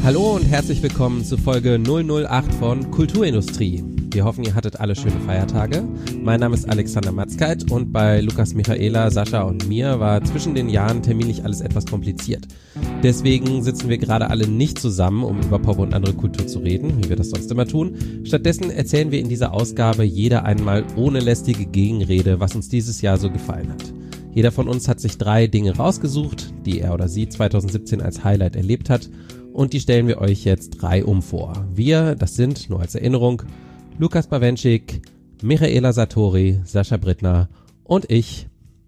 Hallo und herzlich willkommen zu Folge 008 von Kulturindustrie. Wir hoffen, ihr hattet alle schöne Feiertage. Mein Name ist Alexander Matzkeit und bei Lukas, Michaela, Sascha und mir war zwischen den Jahren terminlich alles etwas kompliziert. Deswegen sitzen wir gerade alle nicht zusammen, um über Pop und andere Kultur zu reden, wie wir das sonst immer tun. Stattdessen erzählen wir in dieser Ausgabe jeder einmal ohne lästige Gegenrede, was uns dieses Jahr so gefallen hat. Jeder von uns hat sich 3 Dinge rausgesucht, die er oder sie 2017 als Highlight erlebt hat. Und die stellen wir euch jetzt 3 vor. Wir, das sind, nur als Erinnerung, Lukas Bawenschik, Michaela Satori, Sascha Brittner und ich.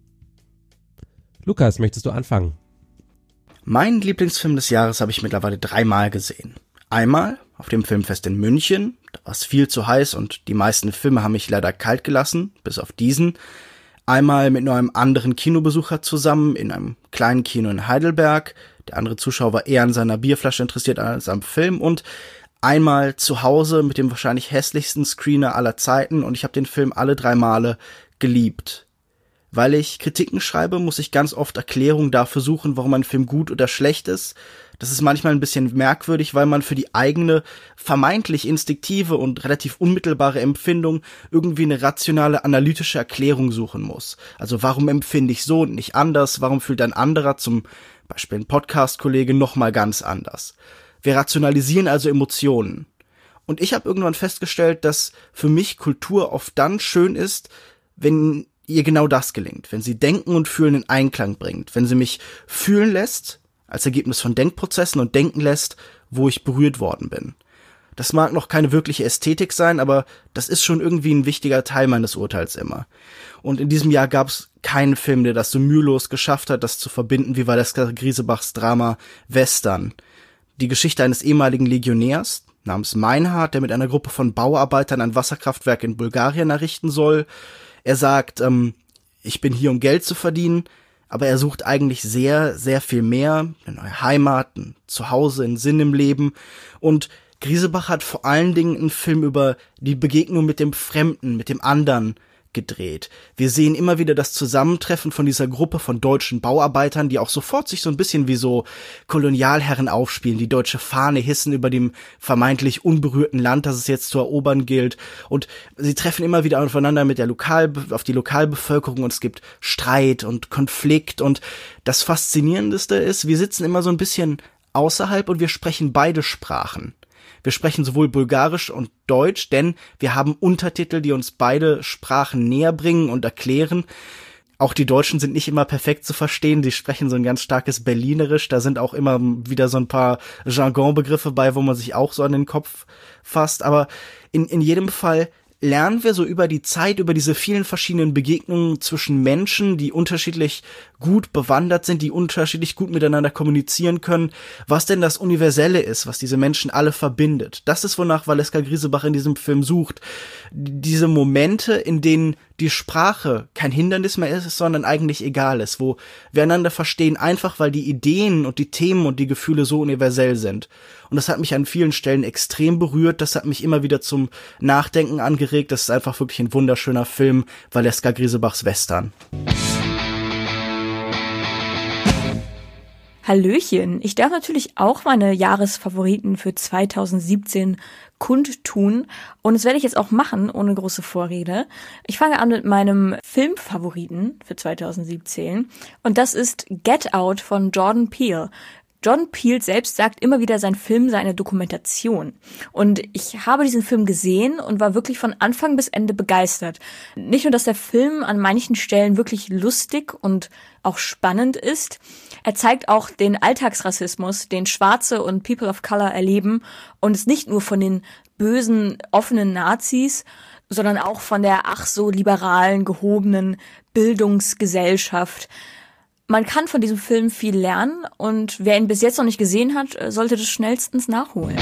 Lukas, möchtest du anfangen? Meinen Lieblingsfilm des Jahres habe ich mittlerweile 3-mal gesehen. Einmal auf dem Filmfest in München, da war es viel zu heiß und die meisten Filme haben mich leider kalt gelassen, bis auf diesen. Einmal mit nur einem anderen Kinobesucher zusammen in einem kleinen Kino in Heidelberg. Der andere Zuschauer war eher an seiner Bierflasche interessiert als am Film. Und einmal zu Hause mit dem wahrscheinlich hässlichsten Screener aller Zeiten. Und ich habe den Film alle 3 Male geliebt. Weil ich Kritiken schreibe, muss ich ganz oft Erklärungen dafür suchen, warum ein Film gut oder schlecht ist. Das ist manchmal ein bisschen merkwürdig, weil man für die eigene, vermeintlich instinktive und relativ unmittelbare Empfindung irgendwie eine rationale, analytische Erklärung suchen muss. Also warum empfinde ich so und nicht anders? Warum fühlt ein anderer, zum Beispiel ein Podcast-Kollege, nochmal ganz anders? Wir rationalisieren also Emotionen. Und ich habe irgendwann festgestellt, dass für mich Kultur oft dann schön ist, wenn ihr genau das gelingt, wenn sie Denken und Fühlen in Einklang bringt, wenn sie mich fühlen lässt, als Ergebnis von Denkprozessen und denken lässt, wo ich berührt worden bin. Das mag noch keine wirkliche Ästhetik sein, aber das ist schon irgendwie ein wichtiger Teil meines Urteils immer. Und in diesem Jahr gab es keinen Film, der das so mühelos geschafft hat, das zu verbinden wie Valeska Grisebachs Drama Western. Die Geschichte eines ehemaligen Legionärs namens Meinhard, der mit einer Gruppe von Bauarbeitern ein Wasserkraftwerk in Bulgarien errichten soll. Er sagt, ich bin hier, um Geld zu verdienen, aber er sucht eigentlich sehr, sehr viel mehr, eine neue Heimat, ein Zuhause, einen Sinn im Leben. Und Grisebach hat vor allen Dingen einen Film über die Begegnung mit dem Fremden, mit dem anderen gedreht. Wir sehen immer wieder das Zusammentreffen von dieser Gruppe von deutschen Bauarbeitern, die auch sofort sich so ein bisschen wie so Kolonialherren aufspielen, die deutsche Fahne hissen über dem vermeintlich unberührten Land, das es jetzt zu erobern gilt. Und sie treffen immer wieder aufeinander mit der auf die Lokalbevölkerung und es gibt Streit und Konflikt. Und das Faszinierendste ist, wir sitzen immer so ein bisschen außerhalb und wir sprechen beide Sprachen. Wir sprechen sowohl Bulgarisch und Deutsch, denn wir haben Untertitel, die uns beide Sprachen näher bringen und erklären. Auch die Deutschen sind nicht immer perfekt zu verstehen, die sprechen so ein ganz starkes Berlinerisch, da sind auch immer wieder so ein paar Jargonbegriffe bei, wo man sich auch so an den Kopf fasst, aber in jedem Fall lernen wir so über die Zeit, über diese vielen verschiedenen Begegnungen zwischen Menschen, die unterschiedlich gut bewandert sind, die unterschiedlich gut miteinander kommunizieren können, was denn das Universelle ist, was diese Menschen alle verbindet. Das ist, wonach Valeska Grisebach in diesem Film sucht. Diese Momente, in denen die Sprache kein Hindernis mehr ist, sondern eigentlich egal ist, wo wir einander verstehen, einfach weil die Ideen und die Themen und die Gefühle so universell sind. Und das hat mich an vielen Stellen extrem berührt, das hat mich immer wieder zum Nachdenken angeregt, das ist einfach wirklich ein wunderschöner Film, Valeska Grisebachs Western. Hallöchen, ich darf natürlich auch meine Jahresfavoriten für 2017 kundtun und das werde ich jetzt auch machen, ohne große Vorrede. Ich fange an mit meinem Filmfavoriten für 2017 und das ist Get Out von Jordan Peele. Jordan Peele selbst sagt immer wieder, sein Film sei eine Dokumentation. Und ich habe diesen Film gesehen und war wirklich von Anfang bis Ende begeistert. Nicht nur, dass der Film an manchen Stellen wirklich lustig und auch spannend ist, er zeigt auch den Alltagsrassismus, den Schwarze und People of Color erleben und es nicht nur von den bösen, offenen Nazis, sondern auch von der ach so liberalen, gehobenen Bildungsgesellschaft. Man kann von diesem Film viel lernen und wer ihn bis jetzt noch nicht gesehen hat, sollte das schnellstens nachholen.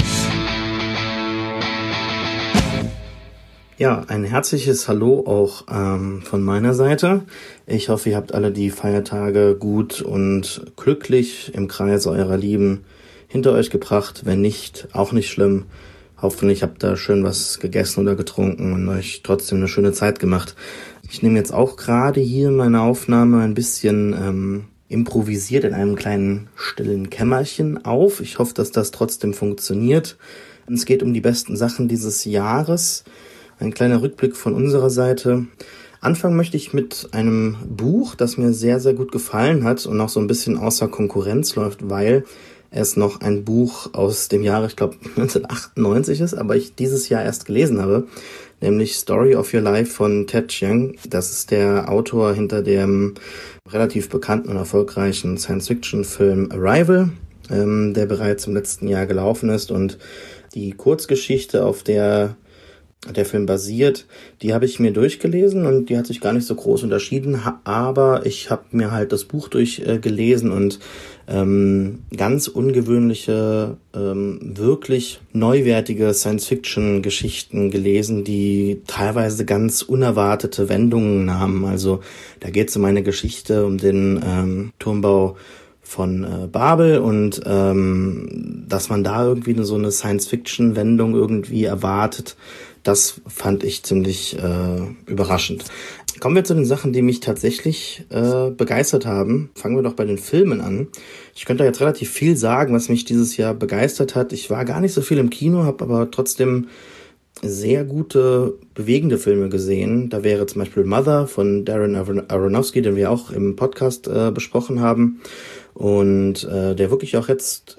Ja, ein herzliches Hallo auch von meiner Seite. Ich hoffe, ihr habt alle die Feiertage gut und glücklich im Kreis eurer Lieben hinter euch gebracht. Wenn nicht, auch nicht schlimm. Hoffentlich habt ihr schön was gegessen oder getrunken und euch trotzdem eine schöne Zeit gemacht. Ich nehme jetzt auch gerade hier meine Aufnahme ein bisschen improvisiert in einem kleinen stillen Kämmerchen auf. Ich hoffe, dass das trotzdem funktioniert. Es geht um die besten Sachen dieses Jahres. Ein kleiner Rückblick von unserer Seite. Anfangen möchte ich mit einem Buch, das mir sehr, sehr gut gefallen hat und auch so ein bisschen außer Konkurrenz läuft, weil es noch ein Buch aus dem Jahre, ich glaube 1998 ist, aber ich dieses Jahr erst gelesen habe, nämlich Story of Your Life von Ted Chiang. Das ist der Autor hinter dem relativ bekannten und erfolgreichen Science-Fiction-Film Arrival, der bereits im letzten Jahr gelaufen ist, und die Kurzgeschichte, auf der der Film basiert, die habe ich mir durchgelesen und die hat sich gar nicht so groß unterschieden, aber ich habe mir halt das Buch durchgelesen und ganz ungewöhnliche, wirklich neuwertige Science-Fiction-Geschichten gelesen, die teilweise ganz unerwartete Wendungen nahmen. Also da geht es um eine Geschichte, um den Turmbau von Babel und dass man da irgendwie so eine Science-Fiction-Wendung irgendwie erwartet, das fand ich ziemlich überraschend. Kommen wir zu den Sachen, die mich tatsächlich begeistert haben. Fangen wir doch bei den Filmen an. Ich könnte da jetzt relativ viel sagen, was mich dieses Jahr begeistert hat. Ich war gar nicht so viel im Kino, habe aber trotzdem sehr gute, bewegende Filme gesehen. Da wäre zum Beispiel Mother von Darren Aronofsky, den wir auch im Podcast besprochen haben. Und der wirklich auch jetzt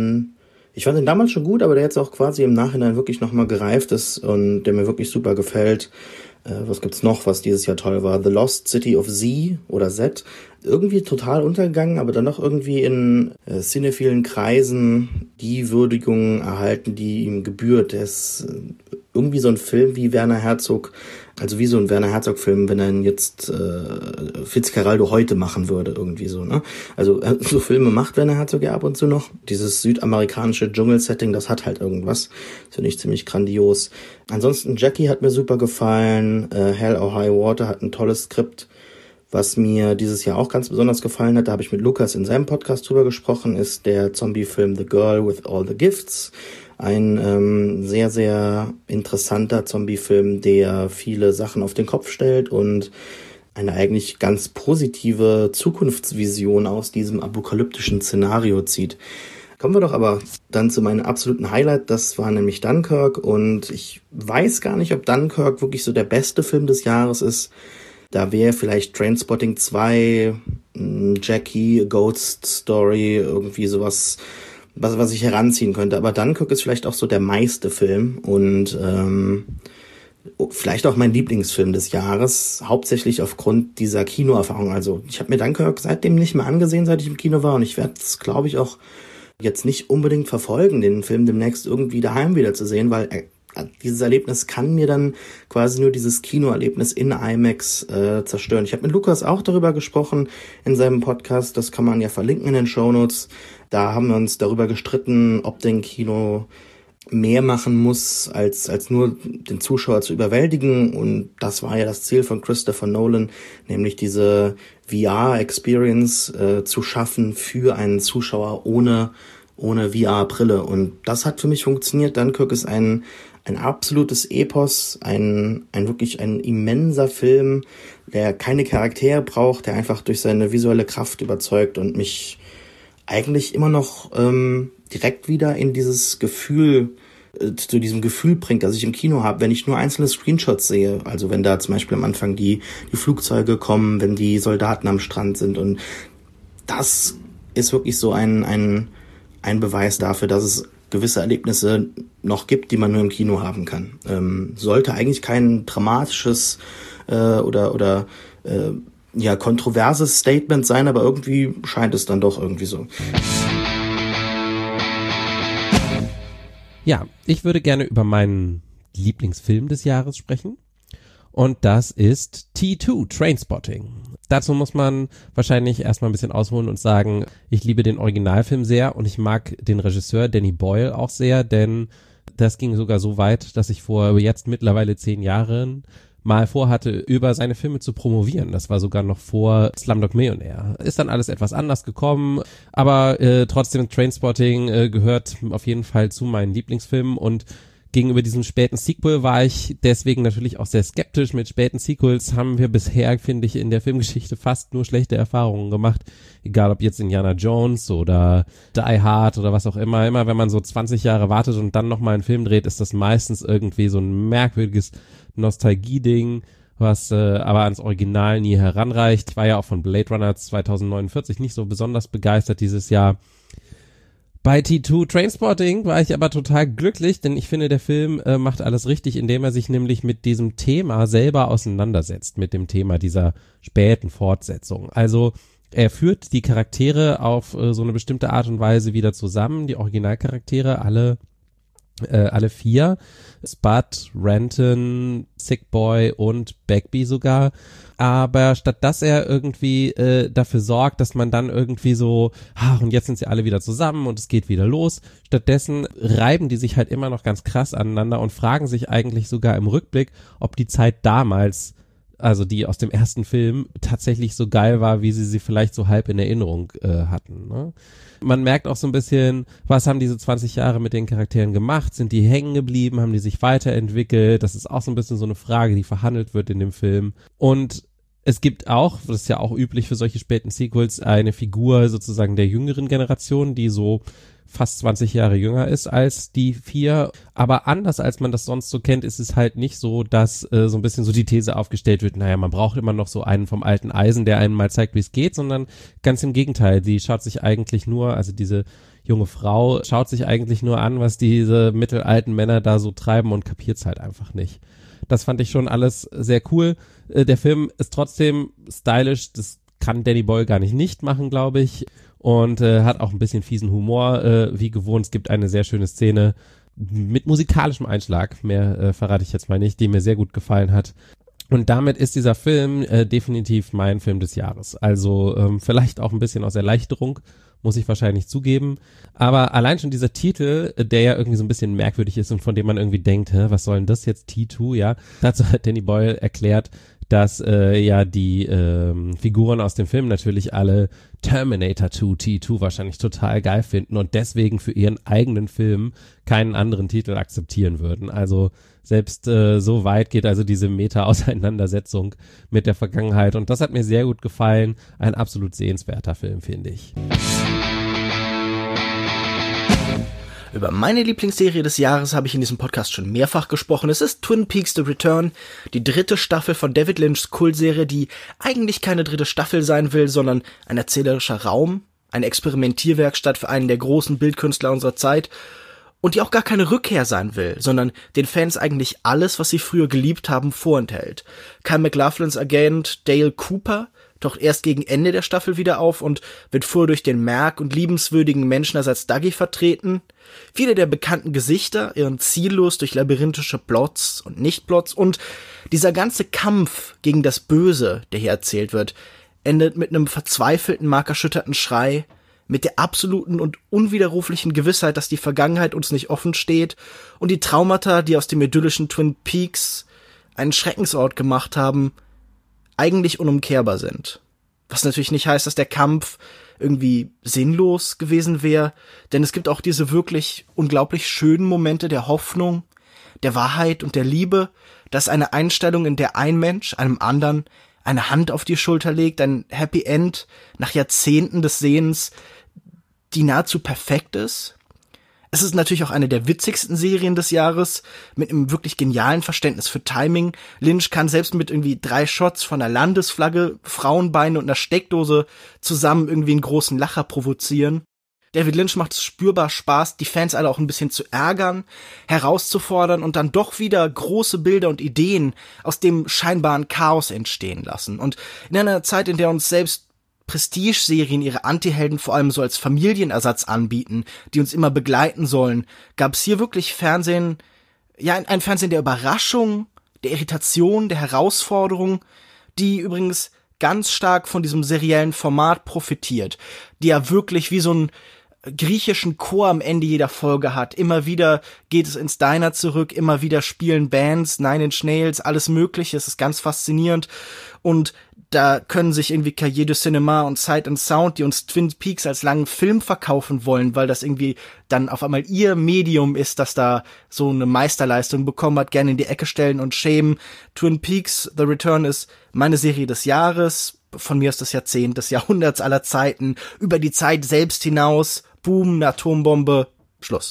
ich fand den damals schon gut, aber der jetzt auch quasi im Nachhinein wirklich nochmal gereift ist und der mir wirklich super gefällt. Was gibt's noch, was dieses Jahr toll war? The Lost City of Z oder Z. Irgendwie total untergegangen, aber dann noch irgendwie in cinephilen Kreisen die Würdigung erhalten, die ihm gebührt. Der ist irgendwie so ein Film wie Werner Herzog, also wie so ein Werner Herzog-Film, wenn er ihn jetzt Fitzcarraldo heute machen würde, irgendwie so, ne? Also so Filme macht Werner Herzog ja ab und zu noch. Dieses südamerikanische Dschungelsetting, das hat halt irgendwas. Das finde ich ziemlich grandios. Ansonsten Jackie hat mir super gefallen. Hell or High Water hat ein tolles Skript. Was mir dieses Jahr auch ganz besonders gefallen hat, da habe ich mit Lukas in seinem Podcast drüber gesprochen, ist der Zombie-Film The Girl with All the Gifts. Ein sehr, sehr interessanter Zombie-Film, der viele Sachen auf den Kopf stellt und eine eigentlich ganz positive Zukunftsvision aus diesem apokalyptischen Szenario zieht. Kommen wir doch aber dann zu meinem absoluten Highlight, das war nämlich Dunkirk, und ich weiß gar nicht, ob Dunkirk wirklich so der beste Film des Jahres ist. Da wäre vielleicht Trainspotting 2, Jackie, A Ghost Story, irgendwie sowas, was ich heranziehen könnte. Aber Dunkirk ist vielleicht auch so der meiste Film und vielleicht auch mein Lieblingsfilm des Jahres, hauptsächlich aufgrund dieser Kinoerfahrung. Also ich habe mir Dunkirk seitdem nicht mehr angesehen, seit ich im Kino war, und ich werde es, glaube ich, auch jetzt nicht unbedingt verfolgen, den Film demnächst irgendwie daheim wieder zu sehen, weil dieses Erlebnis kann mir dann quasi nur dieses Kinoerlebnis in IMAX zerstören. Ich habe mit Lukas auch darüber gesprochen in seinem Podcast, das kann man ja verlinken in den Shownotes. Da haben wir uns darüber gestritten, ob denn Kino mehr machen muss, als nur den Zuschauer zu überwältigen, und das war ja das Ziel von Christopher Nolan, nämlich diese VR-Experience zu schaffen für einen Zuschauer ohne VR-Brille, und das hat für mich funktioniert. Dunkirk ist ein absolutes Epos, ein immenser Film, der keine Charaktere braucht, der einfach durch seine visuelle Kraft überzeugt und mich eigentlich immer noch direkt wieder in dieses Gefühl, zu diesem Gefühl bringt, das ich im Kino habe, wenn ich nur einzelne Screenshots sehe. Also wenn da zum Beispiel am Anfang die Flugzeuge kommen, wenn die Soldaten am Strand sind, und das ist wirklich so ein Beweis dafür, dass es gewisse Erlebnisse noch gibt, die man nur im Kino haben kann. Sollte eigentlich kein dramatisches oder kontroverses Statement sein, aber irgendwie scheint es dann doch irgendwie so. Ja, ich würde gerne über meinen Lieblingsfilm des Jahres sprechen, und das ist T2, Trainspotting. Dazu muss man wahrscheinlich erstmal ein bisschen ausholen und sagen, ich liebe den Originalfilm sehr und ich mag den Regisseur Danny Boyle auch sehr, denn das ging sogar so weit, dass ich vor jetzt mittlerweile 10 Jahren mal vorhatte, über seine Filme zu promovieren. Das war sogar noch vor Slumdog Millionaire. Ist dann alles etwas anders gekommen, aber trotzdem Trainspotting gehört auf jeden Fall zu meinen Lieblingsfilmen, und Gegenüber diesem späten Sequel war ich deswegen natürlich auch sehr skeptisch. Mit späten Sequels haben wir bisher, finde ich, in der Filmgeschichte fast nur schlechte Erfahrungen gemacht. Egal ob jetzt Indiana Jones oder Die Hard oder was auch immer. Immer wenn man so 20 Jahre wartet und dann nochmal einen Film dreht, ist das meistens irgendwie so ein merkwürdiges Nostalgie-Ding, was aber ans Original nie heranreicht. Ich war ja auch von Blade Runner 2049 nicht so besonders begeistert dieses Jahr. Bei T2 Trainspotting war ich aber total glücklich, denn ich finde, der Film macht alles richtig, indem er sich nämlich mit diesem Thema selber auseinandersetzt, mit dem Thema dieser späten Fortsetzung. Also er führt die Charaktere auf so eine bestimmte Art und Weise wieder zusammen, die Originalcharaktere, alle 4, Spud, Renton, Sick Boy und Bagby sogar. Aber statt dass er irgendwie dafür sorgt, dass man dann irgendwie so, und jetzt sind sie alle wieder zusammen und es geht wieder los, stattdessen reiben die sich halt immer noch ganz krass aneinander und fragen sich eigentlich sogar im Rückblick, ob die Zeit damals, also die aus dem ersten Film, tatsächlich so geil war, wie sie vielleicht so halb in Erinnerung hatten, ne? Man merkt auch so ein bisschen, was haben diese 20 Jahre mit den Charakteren gemacht? Sind die hängen geblieben? Haben die sich weiterentwickelt? Das ist auch so ein bisschen so eine Frage, die verhandelt wird in dem Film. Und es gibt auch, das ist ja auch üblich für solche späten Sequels, eine Figur sozusagen der jüngeren Generation, die so fast 20 Jahre jünger ist als die 4. Aber anders als man das sonst so kennt, ist es halt nicht so, dass so ein bisschen so die These aufgestellt wird, naja, man braucht immer noch so einen vom alten Eisen, der einem mal zeigt, wie es geht, sondern ganz im Gegenteil. Die schaut sich eigentlich nur, also diese junge Frau schaut sich eigentlich nur an, was diese mittelalten Männer da so treiben und kapiert's halt einfach nicht. Das fand ich schon alles sehr cool. Der Film ist trotzdem stylisch, das kann Danny Boyle gar nicht machen, glaube ich. Und hat auch ein bisschen fiesen Humor, wie gewohnt. Es gibt eine sehr schöne Szene mit musikalischem Einschlag, mehr verrate ich jetzt mal nicht, die mir sehr gut gefallen hat. Und damit ist dieser Film definitiv mein Film des Jahres. Also vielleicht auch ein bisschen aus Erleichterung, muss ich wahrscheinlich zugeben. Aber allein schon dieser Titel, der ja irgendwie so ein bisschen merkwürdig ist und von dem man irgendwie denkt, was soll denn das jetzt, T2, ja? Dazu hat Danny Boyle erklärt, dass ja die Figuren aus dem Film natürlich alle Terminator 2, T2 wahrscheinlich total geil finden und deswegen für ihren eigenen Film keinen anderen Titel akzeptieren würden. Also selbst so weit geht also diese Meta-Auseinandersetzung mit der Vergangenheit und das hat mir sehr gut gefallen. Ein absolut sehenswerter Film, finde ich. Über meine Lieblingsserie des Jahres habe ich in diesem Podcast schon mehrfach gesprochen. Es ist Twin Peaks The Return, die 3. Staffel von David Lynchs Kultserie, die eigentlich keine 3. Staffel sein will, sondern ein erzählerischer Raum, eine Experimentierwerkstatt für einen der großen Bildkünstler unserer Zeit und die auch gar keine Rückkehr sein will, sondern den Fans eigentlich alles, was sie früher geliebt haben, vorenthält. Kyle MacLachlans Agent Dale Cooper taucht erst gegen Ende der Staffel wieder auf und wird vorher durch den Merk- und liebenswürdigen Menschenersatz Dougie vertreten. Viele der bekannten Gesichter irren ziellos durch labyrinthische Plots und Nicht-Plots und dieser ganze Kampf gegen das Böse, der hier erzählt wird, endet mit einem verzweifelten, markerschütterten Schrei, mit der absoluten und unwiderruflichen Gewissheit, dass die Vergangenheit uns nicht offen steht und die Traumata, die aus dem idyllischen Twin Peaks einen Schreckensort gemacht haben, eigentlich unumkehrbar sind. Was natürlich nicht heißt, dass der Kampf irgendwie sinnlos gewesen wäre, denn es gibt auch diese wirklich unglaublich schönen Momente der Hoffnung, der Wahrheit und der Liebe. Das ist eine Einstellung, in der ein Mensch einem anderen eine Hand auf die Schulter legt, ein Happy End nach Jahrzehnten des Sehens, die nahezu perfekt ist. Es ist natürlich auch eine der witzigsten Serien des Jahres, mit einem wirklich genialen Verständnis für Timing. Lynch kann selbst mit irgendwie 3 Shots von einer Landesflagge, Frauenbeine und einer Steckdose zusammen irgendwie einen großen Lacher provozieren. David Lynch macht es spürbar Spaß, die Fans alle auch ein bisschen zu ärgern, herauszufordern und dann doch wieder große Bilder und Ideen aus dem scheinbaren Chaos entstehen lassen. Und in einer Zeit, in der uns selbst Prestige-Serien ihre Antihelden vor allem so als Familienersatz anbieten, die uns immer begleiten sollen, gab es hier wirklich Fernsehen, ja, ein Fernsehen der Überraschung, der Irritation, der Herausforderung, die übrigens ganz stark von diesem seriellen Format profitiert, die ja wirklich wie so ein griechischen Chor am Ende jeder Folge hat. Immer wieder geht es ins Diner zurück, immer wieder spielen Bands, Nine Inch Nails, alles mögliche. Es ist ganz faszinierend. Und da können sich irgendwie Cahiers du Cinema und Sight and Sound, die uns Twin Peaks als langen Film verkaufen wollen, weil das irgendwie dann auf einmal ihr Medium ist, das da so eine Meisterleistung bekommen hat, gerne in die Ecke stellen und schämen. Twin Peaks The Return ist meine Serie des Jahres, von mir ist das Jahrzehnt, des Jahrhunderts aller Zeiten, über die Zeit selbst hinaus, Boom, eine Atombombe, Schluss.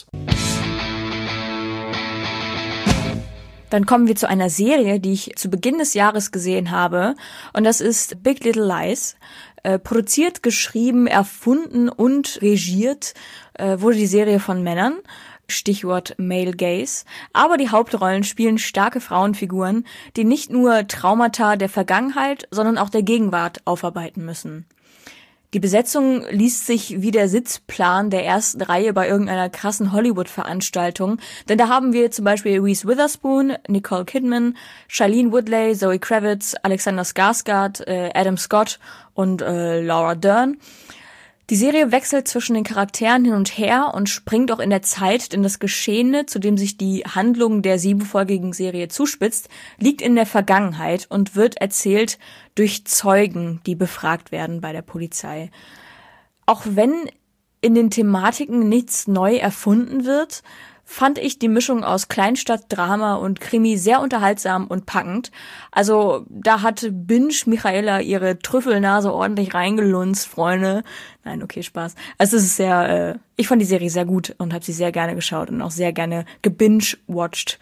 Dann kommen wir zu einer Serie, die ich zu Beginn des Jahres gesehen habe. Und das ist Big Little Lies. Produziert, geschrieben, erfunden und regiert wurde die Serie von Männern. Stichwort Male Gaze. Aber die Hauptrollen spielen starke Frauenfiguren, die nicht nur Traumata der Vergangenheit, sondern auch der Gegenwart aufarbeiten müssen. Die Besetzung liest sich wie der Sitzplan der ersten Reihe bei irgendeiner krassen Hollywood-Veranstaltung, denn da haben wir zum Beispiel Reese Witherspoon, Nicole Kidman, Shailene Woodley, Zoe Kravitz, Alexander Skarsgård, Adam Scott und Laura Dern. Die Serie wechselt zwischen den Charakteren hin und her und springt auch in der Zeit, denn das Geschehene, zu dem sich die Handlung der 7-folgigen Serie zuspitzt, liegt in der Vergangenheit und wird erzählt durch Zeugen, die befragt werden bei der Polizei. Auch wenn in den Thematiken nichts neu erfunden wird, fand ich die Mischung aus Kleinstadt-Drama und Krimi sehr unterhaltsam und packend. Also da hat Binge Michaela ihre Trüffelnase ordentlich reingelunzt, Freunde. Nein, okay, Spaß. Also es ist sehr, ich fand die Serie sehr gut und habe sie sehr gerne geschaut und auch sehr gerne gebinge-watched.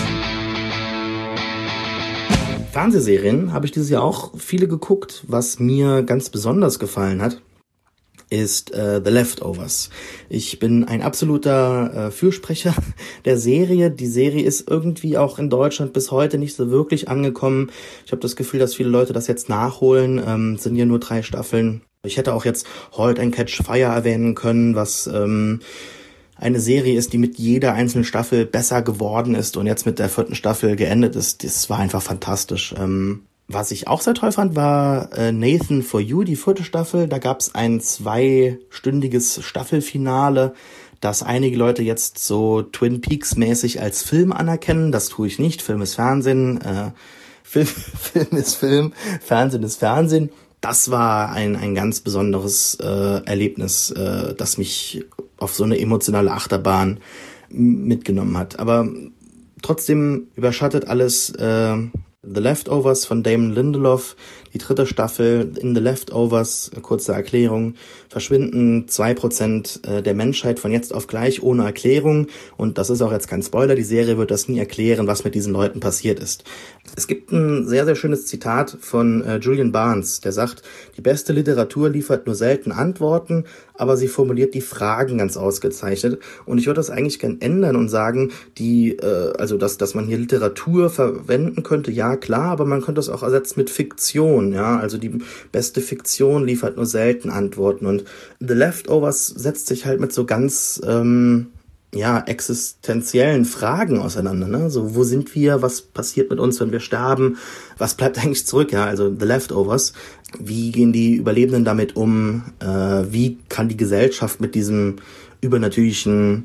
Fernsehserien habe ich dieses Jahr auch viele geguckt. Was mir ganz besonders gefallen hat, ist The Leftovers. Ich bin ein absoluter Fürsprecher der Serie. Die Serie ist irgendwie auch in Deutschland bis heute nicht so wirklich angekommen. Ich habe das Gefühl, dass viele Leute das jetzt nachholen. Sind ja nur 3 Staffeln. Ich hätte auch jetzt Halt and Catch Fire erwähnen können, was eine Serie ist, die mit jeder einzelnen Staffel besser geworden ist und jetzt mit der 4. Staffel geendet ist. Das war einfach fantastisch. Was ich auch sehr toll fand, war Nathan for You, die 4. Staffel. Da gab es ein 2-stündiges Staffelfinale, das einige Leute jetzt so Twin Peaks mäßig als Film anerkennen. Das tue ich nicht. Film ist Fernsehen, Film ist Film, Fernsehen ist Fernsehen. Das war ein ganz besonderes Erlebnis, das mich auf so eine emotionale Achterbahn mitgenommen hat. Aber trotzdem überschattet alles The Leftovers von Damon Lindelof, die 3. Staffel. In The Leftovers, kurze Erklärung, verschwinden 2% der Menschheit von jetzt auf gleich ohne Erklärung. Und das ist auch jetzt kein Spoiler, die Serie wird das nie erklären, was mit diesen Leuten passiert ist. Es gibt ein sehr, sehr schönes Zitat von Julian Barnes, der sagt, die beste Literatur liefert nur selten Antworten, aber sie formuliert die Fragen ganz ausgezeichnet. Und ich würde das eigentlich gern ändern und sagen, dass man hier Literatur verwenden könnte, ja klar, aber man könnte das auch ersetzen mit Fiktion. Ja, also die beste Fiktion liefert nur selten Antworten und The Leftovers setzt sich halt mit so ganz existenziellen Fragen auseinander, ne? So, wo sind wir? Was passiert mit uns, wenn wir sterben? Was bleibt eigentlich zurück? Ja, also The Leftovers. Wie gehen die Überlebenden damit um? Wie kann die Gesellschaft mit diesem übernatürlichen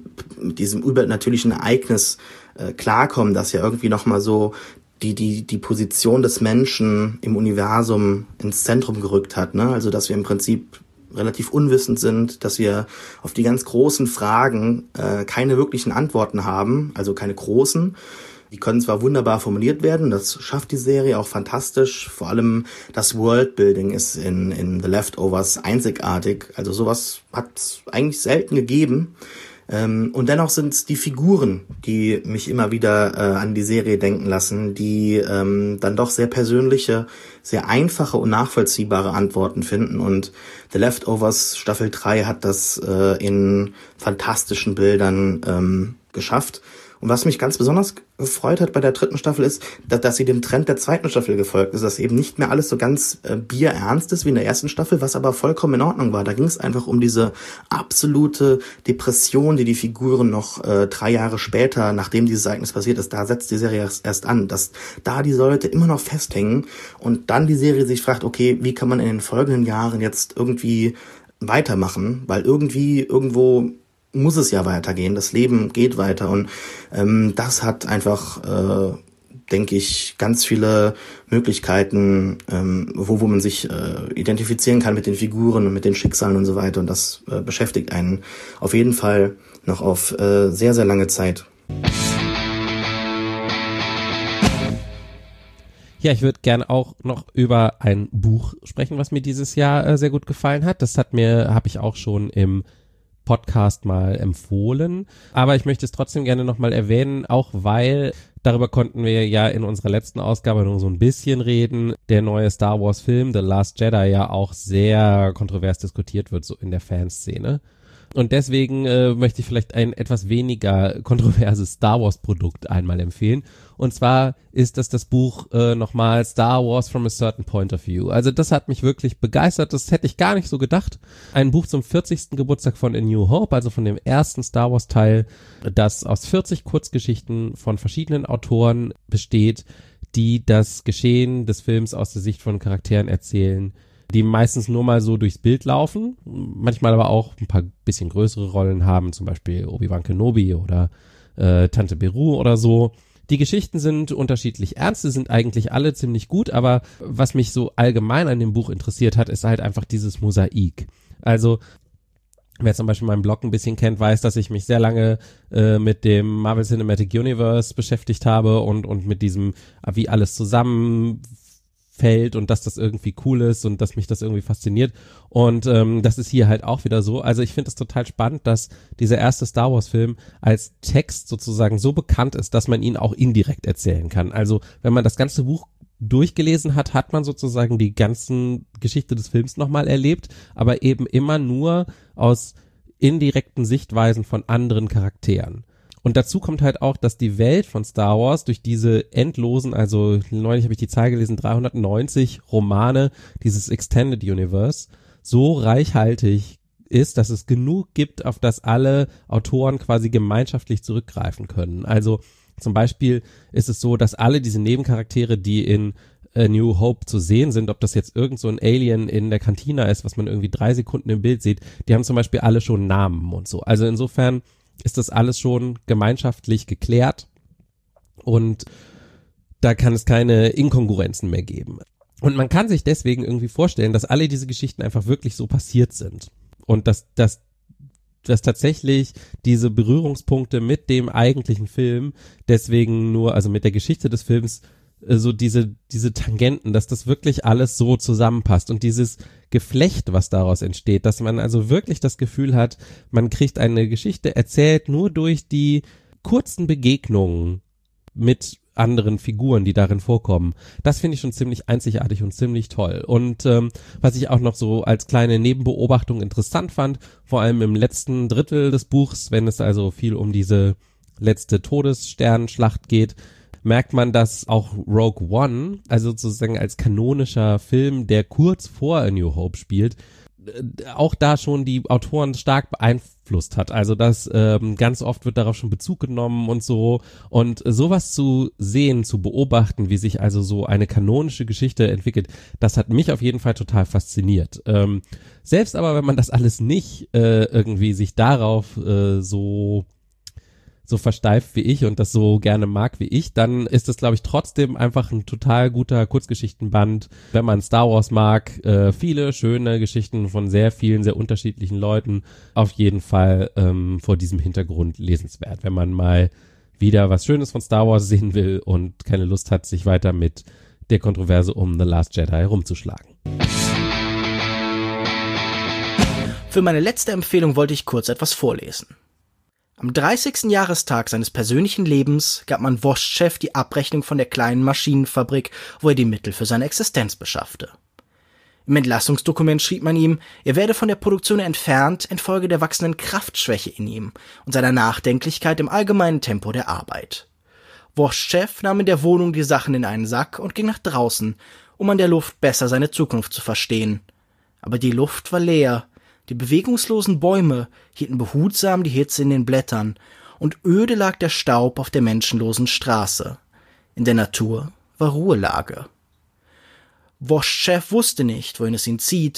Ereignis klarkommen, dass ja irgendwie nochmal so die Position des Menschen im Universum ins Zentrum gerückt hat, ne? Also, dass wir im Prinzip relativ unwissend sind, dass wir auf die ganz großen Fragen keine wirklichen Antworten haben, also keine großen. Die können zwar wunderbar formuliert werden, das schafft die Serie auch fantastisch. Vor allem das Worldbuilding ist in The Leftovers einzigartig. Also sowas hat es eigentlich selten gegeben. Und dennoch sind es die Figuren, die mich immer wieder an die Serie denken lassen, die dann doch sehr persönliche, sehr einfache und nachvollziehbare Antworten finden. Und The Leftovers Staffel 3 hat das in fantastischen Bildern geschafft. Und was mich ganz besonders gefreut hat bei der 3. Staffel ist, dass sie dem Trend der 2. Staffel gefolgt ist, dass eben nicht mehr alles so ganz bierernst ist wie in der 1. Staffel, was aber vollkommen in Ordnung war. Da ging es einfach um diese absolute Depression, die Figuren noch 3 Jahre später, nachdem dieses Ereignis passiert ist, da setzt die Serie erst an, dass da die Leute immer noch festhängen und dann die Serie sich fragt, okay, wie kann man in den folgenden Jahren jetzt irgendwie weitermachen, weil irgendwo muss es ja weitergehen. Das Leben geht weiter und das hat einfach, denke ich, ganz viele Möglichkeiten, wo man sich identifizieren kann mit den Figuren und mit den Schicksalen und so weiter. Und das beschäftigt einen auf jeden Fall noch auf sehr, sehr lange Zeit. Ja, ich würde gerne auch noch über ein Buch sprechen, was mir dieses Jahr sehr gut gefallen hat. Das habe ich auch schon im Podcast mal empfohlen. Aber ich möchte es trotzdem gerne nochmal erwähnen, auch weil darüber konnten wir ja in unserer letzten Ausgabe nur so ein bisschen reden. Der neue Star Wars Film, The Last Jedi, ja auch sehr kontrovers diskutiert wird, so in der Fanszene. Und deswegen möchte ich vielleicht ein etwas weniger kontroverses Star Wars Produkt einmal empfehlen. Und zwar ist das Buch nochmal Star Wars from a Certain Point of View. Also das hat mich wirklich begeistert. Das hätte ich gar nicht so gedacht. Ein Buch zum 40. Geburtstag von A New Hope, also von dem ersten Star Wars Teil, das aus 40 Kurzgeschichten von verschiedenen Autoren besteht, die das Geschehen des Films aus der Sicht von Charakteren erzählen, die meistens nur mal so durchs Bild laufen, manchmal aber auch ein paar bisschen größere Rollen haben, zum Beispiel Obi-Wan Kenobi oder Tante Beru oder so. Die Geschichten sind unterschiedlich ernst, sie sind eigentlich alle ziemlich gut, aber was mich so allgemein an dem Buch interessiert hat, ist halt einfach dieses Mosaik. Also wer zum Beispiel meinen Blog ein bisschen kennt, weiß, dass ich mich sehr lange mit dem Marvel Cinematic Universe beschäftigt habe und mit diesem, wie alles zusammenfällt und dass das irgendwie cool ist und dass mich das irgendwie fasziniert. Und das ist hier halt auch wieder so. Also ich finde es total spannend, dass dieser erste Star Wars Film als Text sozusagen so bekannt ist, dass man ihn auch indirekt erzählen kann. Also wenn man das ganze Buch durchgelesen hat, hat man sozusagen die ganzen Geschichte des Films nochmal erlebt, aber eben immer nur aus indirekten Sichtweisen von anderen Charakteren. Und dazu kommt halt auch, dass die Welt von Star Wars durch diese endlosen, also neulich habe ich die Zahl gelesen, 390 Romane, dieses Extended Universe, so reichhaltig ist, dass es genug gibt, auf das alle Autoren quasi gemeinschaftlich zurückgreifen können. Also zum Beispiel ist es so, dass alle diese Nebencharaktere, die in A New Hope zu sehen sind, ob das jetzt irgend so ein Alien in der Kantina ist, was man irgendwie 3 Sekunden im Bild sieht, die haben zum Beispiel alle schon Namen und so. Also insofern ist das alles schon gemeinschaftlich geklärt und da kann es keine Inkongruenzen mehr geben. Und man kann sich deswegen irgendwie vorstellen, dass alle diese Geschichten einfach wirklich so passiert sind und dass tatsächlich diese Berührungspunkte mit dem eigentlichen Film deswegen nur, also mit der Geschichte des Films, so diese Tangenten, dass das wirklich alles so zusammenpasst und dieses Geflecht, was daraus entsteht, dass man also wirklich das Gefühl hat, man kriegt eine Geschichte erzählt nur durch die kurzen Begegnungen mit anderen Figuren, die darin vorkommen. Das finde ich schon ziemlich einzigartig und ziemlich toll. Und was ich auch noch so als kleine Nebenbeobachtung interessant fand, vor allem im letzten Drittel des Buchs, wenn es also viel um diese letzte Todessternschlacht geht, merkt man, dass auch Rogue One, also sozusagen als kanonischer Film, der kurz vor A New Hope spielt, auch da schon die Autoren stark beeinflusst hat. Also das ganz oft wird darauf schon Bezug genommen und so. Und sowas zu sehen, zu beobachten, wie sich also so eine kanonische Geschichte entwickelt, das hat mich auf jeden Fall total fasziniert. Selbst aber, wenn man das alles nicht irgendwie sich darauf so versteift wie ich und das so gerne mag wie ich, dann ist das, glaube ich, trotzdem einfach ein total guter Kurzgeschichtenband, wenn man Star Wars mag. Viele schöne Geschichten von sehr vielen, sehr unterschiedlichen Leuten. Auf jeden Fall vor diesem Hintergrund lesenswert, wenn man mal wieder was Schönes von Star Wars sehen will und keine Lust hat, sich weiter mit der Kontroverse um The Last Jedi rumzuschlagen. Für meine letzte Empfehlung wollte ich kurz etwas vorlesen. Am 30. Jahrestag seines persönlichen Lebens gab man Wurstchef die Abrechnung von der kleinen Maschinenfabrik, wo er die Mittel für seine Existenz beschaffte. Im Entlassungsdokument schrieb man ihm, er werde von der Produktion entfernt infolge der wachsenden Kraftschwäche in ihm und seiner Nachdenklichkeit im allgemeinen Tempo der Arbeit. Wurstchef nahm in der Wohnung die Sachen in einen Sack und ging nach draußen, um an der Luft besser seine Zukunft zu verstehen. Aber die Luft war leer. Die bewegungslosen Bäume hielten behutsam die Hitze in den Blättern und öde lag der Staub auf der menschenlosen Straße. In der Natur war Ruhelage. Wurstchef wusste nicht, wohin es ihn zieht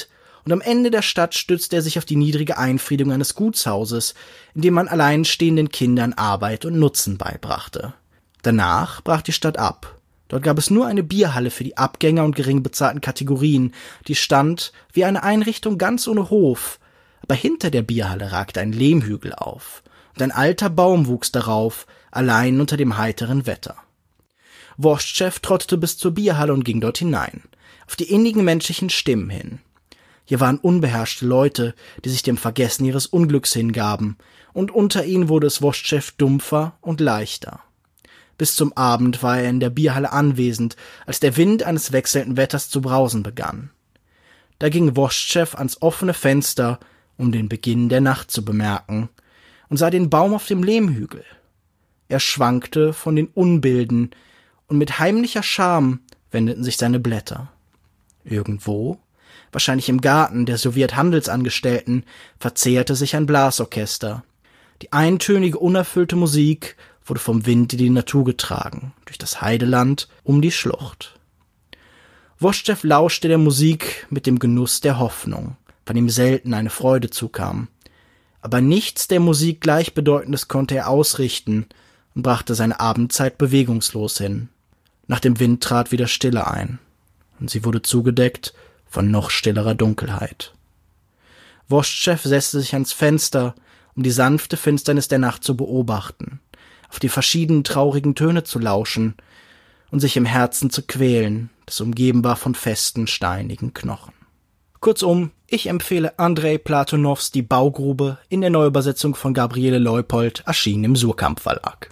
und am Ende der Stadt stützte er sich auf die niedrige Einfriedung eines Gutshauses, in dem man alleinstehenden Kindern Arbeit und Nutzen beibrachte. Danach brach die Stadt ab. Dort gab es nur eine Bierhalle für die Abgänger und gering bezahlten Kategorien, die stand wie eine Einrichtung ganz ohne Hof, aber hinter der Bierhalle ragte ein Lehmhügel auf, und ein alter Baum wuchs darauf, allein unter dem heiteren Wetter. Wojtschew trottete bis zur Bierhalle und ging dort hinein, auf die innigen menschlichen Stimmen hin. Hier waren unbeherrschte Leute, die sich dem Vergessen ihres Unglücks hingaben, und unter ihnen wurde es Wojtschew dumpfer und leichter. Bis zum Abend war er in der Bierhalle anwesend, als der Wind eines wechselnden Wetters zu brausen begann. Da ging Wojtschew ans offene Fenster, um den Beginn der Nacht zu bemerken, und sah den Baum auf dem Lehmhügel. Er schwankte von den Unbilden, und mit heimlicher Scham wendeten sich seine Blätter. Irgendwo, wahrscheinlich im Garten der Sowjethandelsangestellten, verzehrte sich ein Blasorchester. Die eintönige, unerfüllte Musik wurde vom Wind in die Natur getragen, durch das Heideland um die Schlucht. Wojtschew lauschte der Musik mit dem Genuss der Hoffnung, von dem selten eine Freude zukam. Aber nichts der Musik Gleichbedeutendes konnte er ausrichten und brachte seine Abendzeit bewegungslos hin. Nach dem Wind trat wieder Stille ein, und sie wurde zugedeckt von noch stillerer Dunkelheit. Wojtschew setzte sich ans Fenster, um die sanfte Finsternis der Nacht zu beobachten, auf die verschiedenen traurigen Töne zu lauschen und sich im Herzen zu quälen, das umgeben war von festen, steinigen Knochen. Kurzum, ich empfehle Andrei Platonows Die Baugrube in der Neuübersetzung von Gabriele Leupold, erschienen im Surkamp Verlag.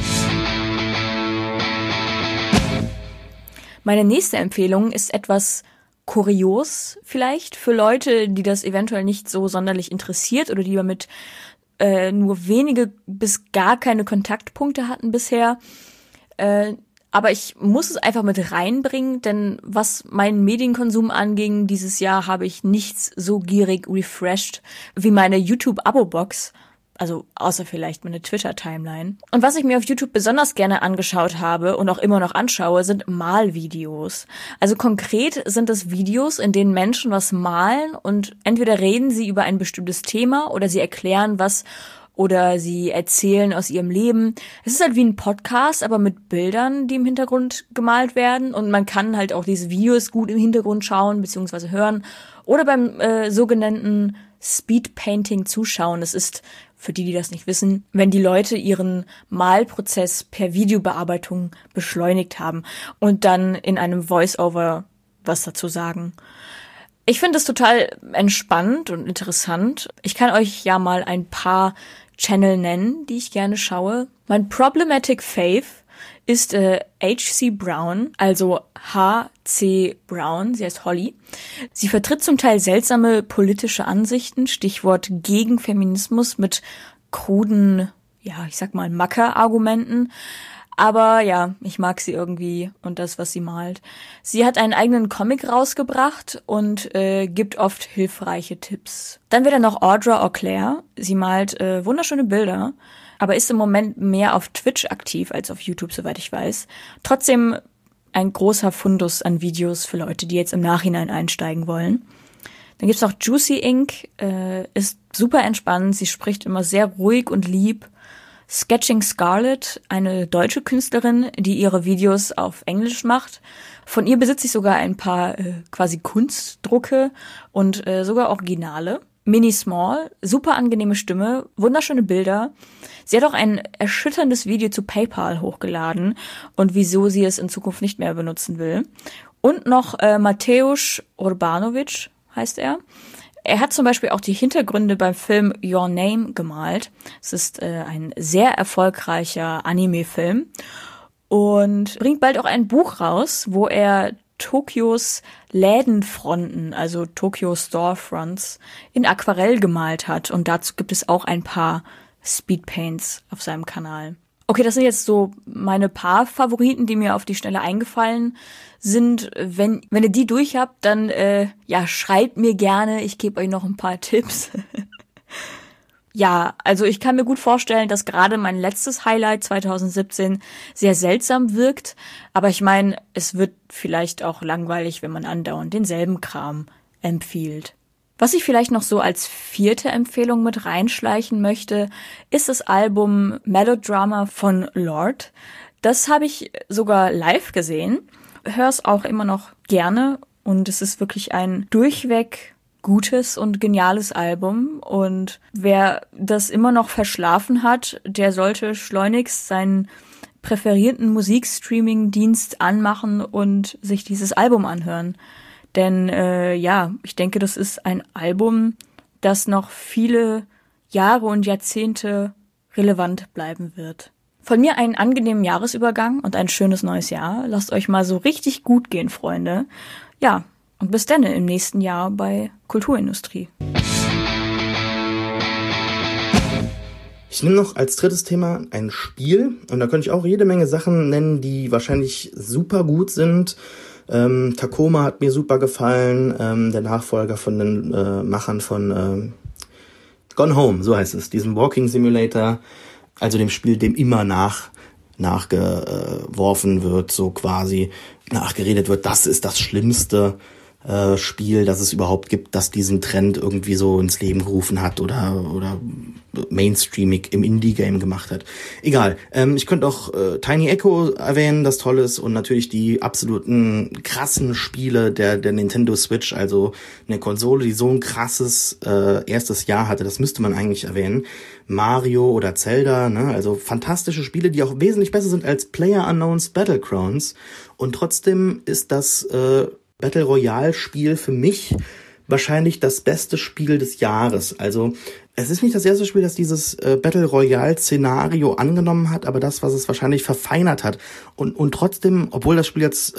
Meine nächste Empfehlung ist etwas kurios vielleicht für Leute, die das eventuell nicht so sonderlich interessiert oder die damit nur wenige bis gar keine Kontaktpunkte hatten bisher. Aber ich muss es einfach mit reinbringen, denn was meinen Medienkonsum anging, dieses Jahr habe ich nichts so gierig refreshed wie meine YouTube-Abo-Box. Also außer vielleicht meine Twitter-Timeline. Und was ich mir auf YouTube besonders gerne angeschaut habe und auch immer noch anschaue, sind Malvideos. Also konkret sind es Videos, in denen Menschen was malen und entweder reden sie über ein bestimmtes Thema oder sie erklären was oder sie erzählen aus ihrem Leben. Es ist halt wie ein Podcast, aber mit Bildern, die im Hintergrund gemalt werden. Und man kann halt auch diese Videos gut im Hintergrund schauen bzw. hören oder beim sogenannten Speedpainting zuschauen. Das ist, für die das nicht wissen, wenn die Leute ihren Malprozess per Videobearbeitung beschleunigt haben und dann in einem Voice-Over was dazu sagen. Ich finde es total entspannt und interessant. Ich kann euch ja mal ein paar Channel nennen, die ich gerne schaue. Mein Problematic Fave ist H.C. Brown, also H.C. Brown, sie heißt Holly. Sie vertritt zum Teil seltsame politische Ansichten, Stichwort gegen Feminismus mit kruden, ja, ich sag mal Macker-Argumenten. Aber ja, ich mag sie irgendwie und das, was sie malt. Sie hat einen eigenen Comic rausgebracht und gibt oft hilfreiche Tipps. Dann wieder noch Audra Auclair. Sie malt wunderschöne Bilder, aber ist im Moment mehr auf Twitch aktiv als auf YouTube, soweit ich weiß. Trotzdem ein großer Fundus an Videos für Leute, die jetzt im Nachhinein einsteigen wollen. Dann gibt's noch Juicy Ink, ist super entspannt. Sie spricht immer sehr ruhig und lieb. Sketching Scarlet, eine deutsche Künstlerin, die ihre Videos auf Englisch macht. Von ihr besitze ich sogar ein paar quasi Kunstdrucke und sogar Originale. Mini Small, super angenehme Stimme, wunderschöne Bilder. Sie hat auch ein erschütterndes Video zu PayPal hochgeladen und wieso sie es in Zukunft nicht mehr benutzen will. Und noch Mateusz Urbanovic heißt er. Er hat zum Beispiel auch die Hintergründe beim Film Your Name gemalt. Es ist ein sehr erfolgreicher Anime-Film und bringt bald auch ein Buch raus, wo er Tokios Lädenfronten, also Tokyo Storefronts, in Aquarell gemalt hat. Und dazu gibt es auch ein paar Speedpaints auf seinem Kanal. Okay, das sind jetzt so meine paar Favoriten, die mir auf die Schnelle eingefallen sind. Wenn ihr die durch habt, dann ja, schreibt mir gerne. Ich gebe euch noch ein paar Tipps. Ja, also ich kann mir gut vorstellen, dass gerade mein letztes Highlight 2017 sehr seltsam wirkt. Aber ich meine, es wird vielleicht auch langweilig, wenn man andauernd denselben Kram empfiehlt. Was ich vielleicht noch so als 4. Empfehlung mit reinschleichen möchte, ist das Album Melodrama von Lorde. Das habe ich sogar live gesehen, höre es auch immer noch gerne und es ist wirklich ein durchweg gutes und geniales Album. Und wer das immer noch verschlafen hat, der sollte schleunigst seinen präferierten Musikstreaming-Dienst anmachen und sich dieses Album anhören. Denn ich denke, das ist ein Album, das noch viele Jahre und Jahrzehnte relevant bleiben wird. Von mir einen angenehmen Jahresübergang und ein schönes neues Jahr. Lasst euch mal so richtig gut gehen, Freunde. Ja, und bis dann im nächsten Jahr bei Kulturindustrie. Ich nehme noch als 3. Thema ein Spiel. Und da könnte ich auch jede Menge Sachen nennen, die wahrscheinlich super gut sind. Tacoma hat mir super gefallen, der Nachfolger von den Machern von Gone Home, so heißt es, diesem Walking Simulator, also dem Spiel, dem immer nachgeworfen wird, so quasi nachgeredet wird, das ist das schlimmste Spiel, das es überhaupt gibt, das diesen Trend irgendwie so ins Leben gerufen hat oder mainstreamig im Indie-Game gemacht hat. Egal. Ich könnte auch Tiny Echo erwähnen, das toll ist, und natürlich die absoluten krassen Spiele der Nintendo Switch, also eine Konsole, die so ein krasses erstes Jahr hatte, das müsste man eigentlich erwähnen. Mario oder Zelda, ne? Also fantastische Spiele, die auch wesentlich besser sind als PlayerUnknown's Battlegrounds, und trotzdem ist das Battle Royale Spiel für mich wahrscheinlich das beste Spiel des Jahres. Also es ist nicht das erste Spiel, das dieses Battle Royale Szenario angenommen hat, aber das, was es wahrscheinlich verfeinert hat. Und trotzdem, obwohl das Spiel jetzt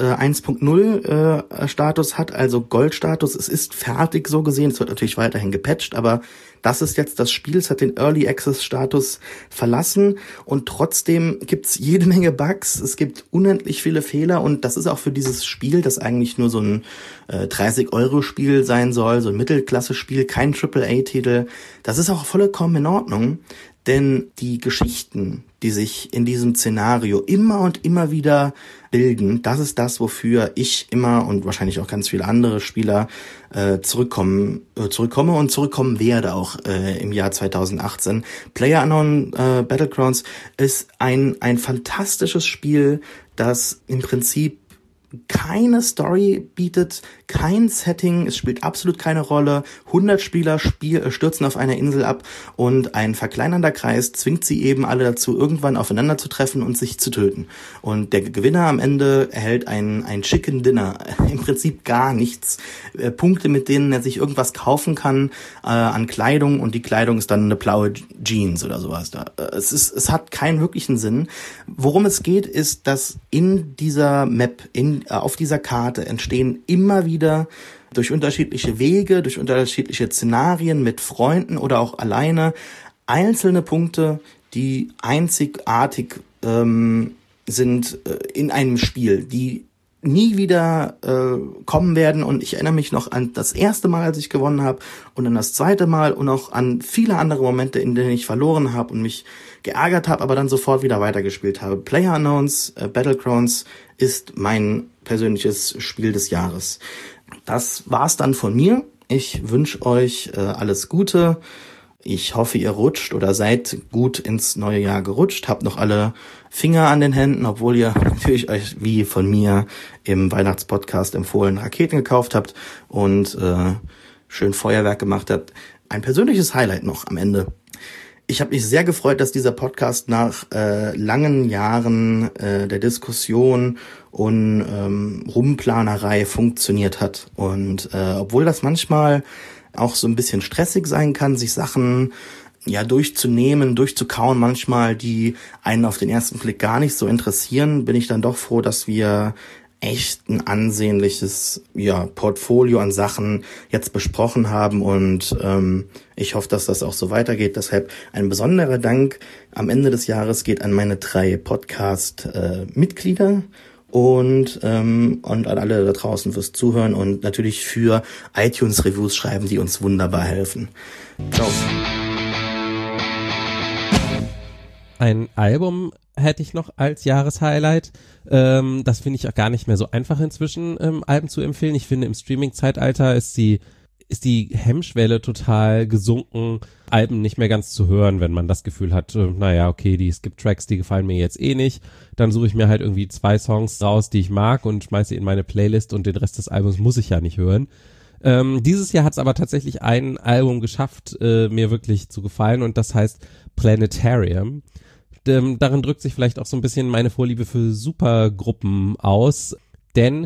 1.0 Status hat, also Goldstatus, es ist fertig so gesehen, es wird natürlich weiterhin gepatcht, aber das ist jetzt das Spiel, es hat den Early Access Status verlassen, und trotzdem gibt's jede Menge Bugs, es gibt unendlich viele Fehler, und das ist auch für dieses Spiel, das eigentlich nur so ein 30-Euro-Spiel sein soll, so ein Mittelklasse-Spiel, kein AAA-Titel, das ist auch vollkommen in Ordnung, denn die Geschichten, die sich in diesem Szenario immer und immer wieder bilden, das ist das, wofür ich immer und wahrscheinlich auch ganz viele andere Spieler zurückkomme und zurückkommen werde auch im Jahr 2018. PlayerUnknown Battlegrounds ist ein fantastisches Spiel, das im Prinzip keine Story bietet, kein Setting, es spielt absolut keine Rolle. 100 Spieler stürzen auf einer Insel ab, und ein verkleinernder Kreis zwingt sie eben alle dazu, irgendwann aufeinander zu treffen und sich zu töten. Und der Gewinner am Ende erhält ein Chicken Dinner, im Prinzip gar nichts. Punkte, mit denen er sich irgendwas kaufen kann an Kleidung, und die Kleidung ist dann eine blaue Jeans oder sowas. Es hat keinen wirklichen Sinn. Worum es geht, ist, dass in dieser Map, auf dieser Karte entstehen immer wieder durch unterschiedliche Wege, durch unterschiedliche Szenarien mit Freunden oder auch alleine einzelne Punkte, die einzigartig sind in einem Spiel, die nie wieder kommen werden. Und ich erinnere mich noch an das erste Mal, als ich gewonnen habe, und an das zweite Mal und auch an viele andere Momente, in denen ich verloren habe und mich geärgert habe, aber dann sofort wieder weitergespielt habe. PlayerUnknown's Battlegrounds ist mein persönliches Spiel des Jahres. Das war's dann von mir. Ich wünsche euch alles Gute. Ich hoffe, ihr rutscht oder seid gut ins neue Jahr gerutscht, habt noch alle Finger an den Händen, obwohl ihr natürlich euch, wie von mir im Weihnachtspodcast empfohlen, Raketen gekauft habt und schön Feuerwerk gemacht habt. Ein persönliches Highlight noch am Ende. Ich habe mich sehr gefreut, dass dieser Podcast nach langen Jahren der Diskussion und Rumplanerei funktioniert hat. Und obwohl das manchmal auch so ein bisschen stressig sein kann, sich Sachen durchzunehmen, durchzukauen, manchmal, die einen auf den ersten Blick gar nicht so interessieren, bin ich dann doch froh, dass wir echt ein ansehnliches Portfolio an Sachen jetzt besprochen haben, und ich hoffe, dass das auch so weitergeht. Deshalb ein besonderer Dank am Ende des Jahres geht an meine 3 Podcast-Mitglieder und an alle da draußen fürs Zuhören und natürlich für iTunes-Reviews schreiben, die uns wunderbar helfen. Ciao. Ein Album hätte ich noch als Jahreshighlight. Das finde ich auch gar nicht mehr so einfach inzwischen, Alben zu empfehlen. Ich finde, im Streaming-Zeitalter ist ist die Hemmschwelle total gesunken, Alben nicht mehr ganz zu hören, wenn man das Gefühl hat, naja, okay, es gibt Tracks, die gefallen mir jetzt eh nicht. Dann suche ich mir halt irgendwie 2 Songs raus, die ich mag und schmeiße sie in meine Playlist und den Rest des Albums muss ich ja nicht hören. Dieses Jahr hat es aber tatsächlich ein Album geschafft, mir wirklich zu gefallen und das heißt Planetarium. Darin drückt sich vielleicht auch so ein bisschen meine Vorliebe für Supergruppen aus, denn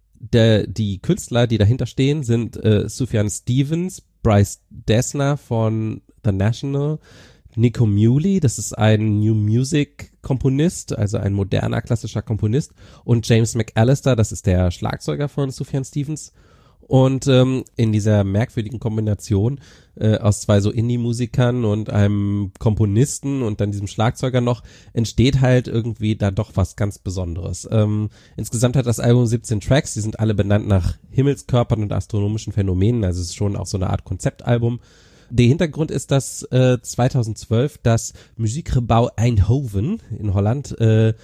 die Künstler, die dahinter stehen, sind Sufjan Stevens, Bryce Dessner von The National, Nico Muhly, das ist ein New Music Komponist, also ein moderner klassischer Komponist, und James McAllister, das ist der Schlagzeuger von Sufjan Stevens. Und in dieser merkwürdigen Kombination aus 2 so Indie-Musikern und einem Komponisten und dann diesem Schlagzeuger noch, entsteht halt irgendwie da doch was ganz Besonderes. Insgesamt hat das Album 17 Tracks, die sind alle benannt nach Himmelskörpern und astronomischen Phänomenen, also es ist schon auch so eine Art Konzeptalbum. Der Hintergrund ist, dass 2012 das Muziekgebouw Eindhoven in Holland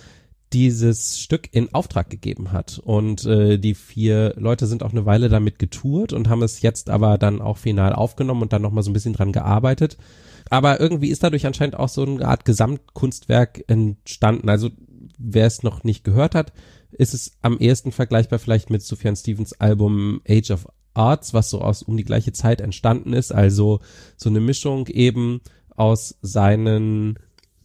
dieses Stück in Auftrag gegeben hat und die 4 Leute sind auch eine Weile damit getourt und haben es jetzt aber dann auch final aufgenommen und dann nochmal so ein bisschen dran gearbeitet. Aber irgendwie ist dadurch anscheinend auch so eine Art Gesamtkunstwerk entstanden. Also wer es noch nicht gehört hat, ist es am ehesten vergleichbar vielleicht mit Sufjan Stevens Album Age of Arts, was so um die gleiche Zeit entstanden ist. Also so eine Mischung eben aus seinen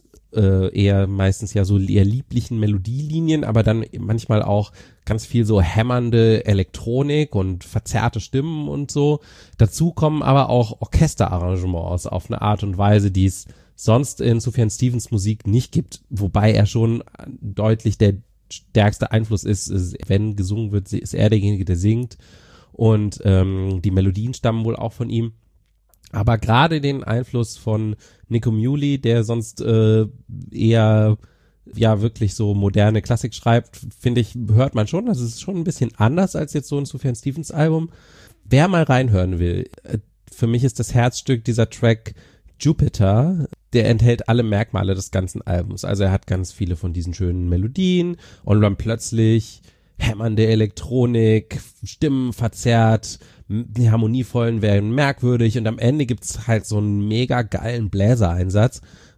eher meistens ja so eher lieblichen Melodielinien, aber dann manchmal auch ganz viel so hämmernde Elektronik und verzerrte Stimmen und so. Dazu kommen aber auch Orchesterarrangements auf eine Art und Weise, die es sonst in Sufjan Stevens Musik nicht gibt, wobei er schon deutlich der stärkste Einfluss ist, wenn gesungen wird, ist er derjenige, der singt und die Melodien stammen wohl auch von ihm. Aber gerade den Einfluss von Nico Muhly, der sonst eher ja wirklich so moderne Klassik schreibt, finde ich, hört man schon. Das ist schon ein bisschen anders als jetzt so ein Sufjan Stevens Album. Wer mal reinhören will, für mich ist das Herzstück dieser Track Jupiter, der enthält alle Merkmale des ganzen Albums. Also er hat ganz viele von diesen schönen Melodien und dann plötzlich hämmernde Elektronik, Stimmen verzerrt, die harmonievollen werden merkwürdig und am Ende gibt's halt so einen mega geilen Bläsereinsatz,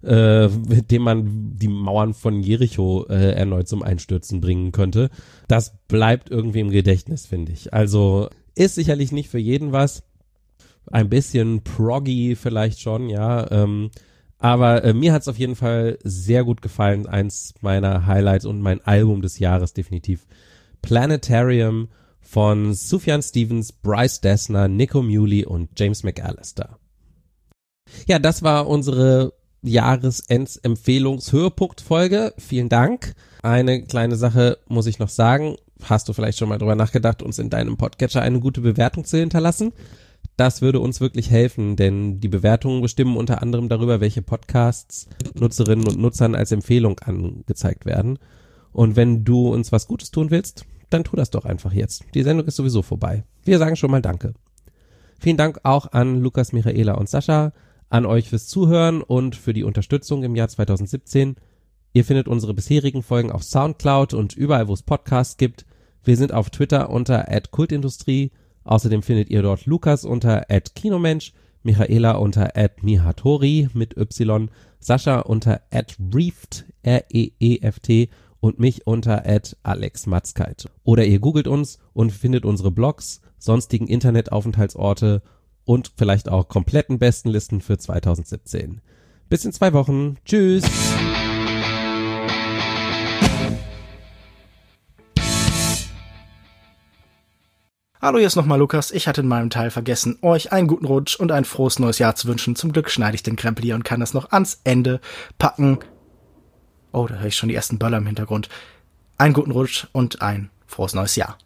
mit dem man die Mauern von Jericho erneut zum Einstürzen bringen könnte. Das bleibt irgendwie im Gedächtnis, finde ich. Also ist sicherlich nicht für jeden was. Ein bisschen proggy vielleicht schon, ja. Aber mir hat's auf jeden Fall sehr gut gefallen. Eins meiner Highlights und mein Album des Jahres definitiv. Planetarium von Sufjan Stevens, Bryce Dessner, Nico Muhly und James McAllister. Ja, das war unsere Jahresends-Empfehlungs-Höhepunkt-Folge. Vielen Dank. Eine kleine Sache muss ich noch sagen. Hast du vielleicht schon mal drüber nachgedacht, uns in deinem Podcatcher eine gute Bewertung zu hinterlassen? Das würde uns wirklich helfen, denn die Bewertungen bestimmen unter anderem darüber, welche Podcasts Nutzerinnen und Nutzern als Empfehlung angezeigt werden. Und wenn du uns was Gutes tun willst, dann tu das doch einfach jetzt. Die Sendung ist sowieso vorbei. Wir sagen schon mal Danke. Vielen Dank auch an Lukas, Michaela und Sascha, an euch fürs Zuhören und für die Unterstützung im Jahr 2017. Ihr findet unsere bisherigen Folgen auf Soundcloud und überall, wo es Podcasts gibt. Wir sind auf Twitter unter @Kultindustrie. Außerdem findet ihr dort Lukas unter @Kinomensch, Michaela unter @mihatori mit Y, Sascha unter @reeft, REEFT und mich unter @alexmatzkeit. Oder ihr googelt uns und findet unsere Blogs, sonstigen Internetaufenthaltsorte und vielleicht auch kompletten Bestenlisten für 2017. Bis in 2 Wochen. Tschüss! Hallo, hier ist nochmal Lukas. Ich hatte in meinem Teil vergessen, euch einen guten Rutsch und ein frohes neues Jahr zu wünschen. Zum Glück schneide ich den Krempel hier und kann das noch ans Ende packen. Oh, da höre ich schon die ersten Böller im Hintergrund. Einen guten Rutsch und ein frohes neues Jahr.